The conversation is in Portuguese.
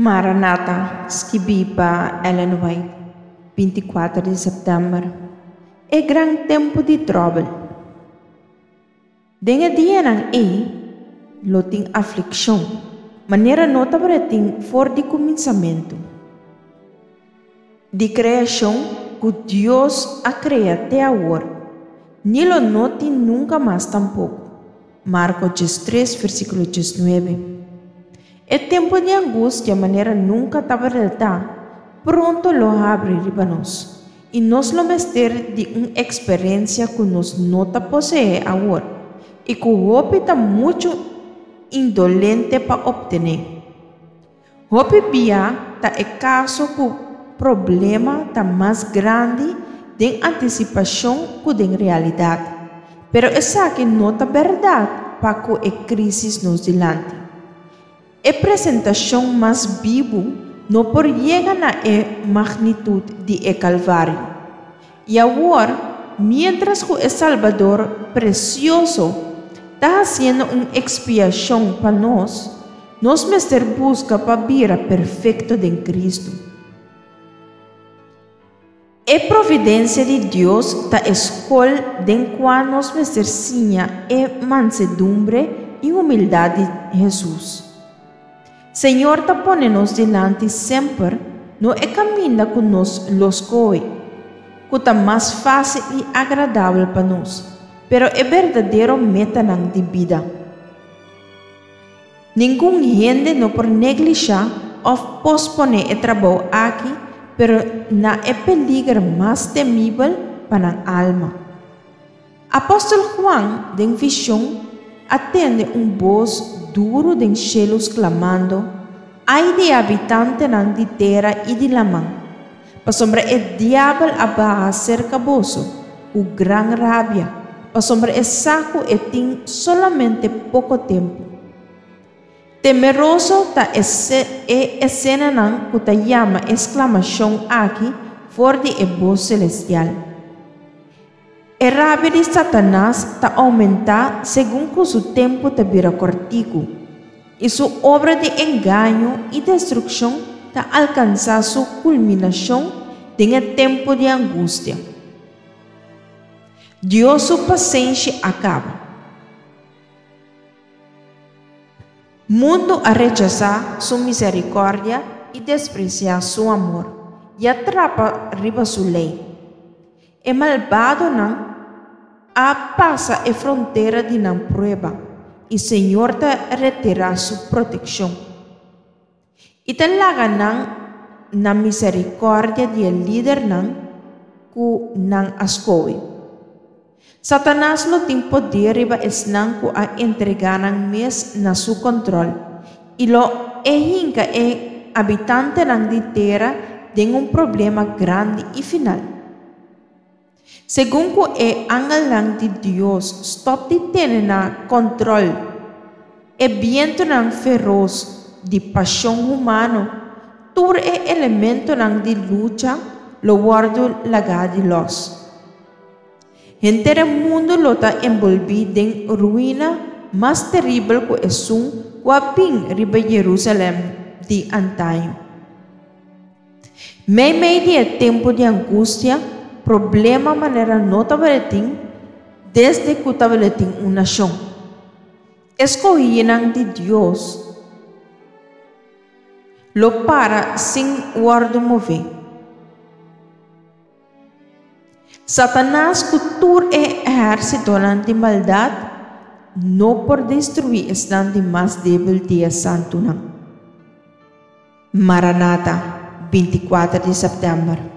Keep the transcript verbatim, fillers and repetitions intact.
Maranata, escrita Ellen White, vinte e quatro de setembro. É grande tempo de trouble. Denga dia nang e, lo ting aflição, maneira nota para ting for de começamento. De criação que Deus a cria até agora, nilo noti nunca mais tampouco. Marcos três, versículo dezenove. É tempo de angústia, maneira nunca estava relatar. Pronto lo abre riba nós. E nós lo mestre de uma experiência que nós nota possui agora. E que o hope está muito indolente para obter. Hope bia está é caso que o problema está mais grande de antecipação que de realidade. Pero essa que nota verdade para que a crise nos dilante. A apresentação mais vivo não por chegar na magnitude de Calvário. E agora, mientras que o Salvador precioso está fazendo uma expiação para nós, nós mestre busca para vir a perfeito de Cristo. A providência de Deus está escolha de quando nós mestre sinha a mansedumbre e humildade de Jesus. Senhor está pondo-nos delante sempre, não é caminho que nós los coi, que está mais fácil e agradável para nós, pero é verdadeiro meta de vida. Nenhum gente não por negligenciar ou posponer o trabalho aqui, pero na é peligro mais temível para a alma. Apóstolo Juan, de visão, atende um voz duro de céus clamando, ai de habitante nan de terra e de lamang, pa sombra e diablo abaha cerca vosso, o gran rabia, pa sombra e saco e ting solamente pouco tempo. Temeroso ta e escena nan que ta llama exclamação aqui, for de e voz celestial. A rabia de Satanás está aumenta segundo que seu tempo está vira cortico, e sua obra de engano e destruição está alcançar sua culminação em um tempo de angústia. Deus sua paciência acaba. Mundo a rechazar sua misericórdia e despreciar seu amor, e atrapa riba sua lei. E malvado não a passa a fronteira de não prueba e Senhor te retira sua proteção. E te laga não na misericórdia de líder não que não ascoe. Satanás não tem poder riba es não que a entregar não mes na seu controle e lo e hinca e habitante não de terra tem um problema grande e final. Segundo o angelang de Deus stop de ter na controle, e viento ng feroz de paixão humano, tur e elemento ng de lucha, lo guardo laga de los. Gente do mundo lo ta envolvido em ruína mais terrível que es um guaping riba Jerusalém de antaño. May may de tempo de angústia, problema maneira não tabeletim desde que tabeletim uma nação. Escolhiam de Deus lo para sem guardo mover. Satanás cultura e exército de maldade não por destruir estão de mais débil dia santo não. Maranata, vinte e quatro de setembro.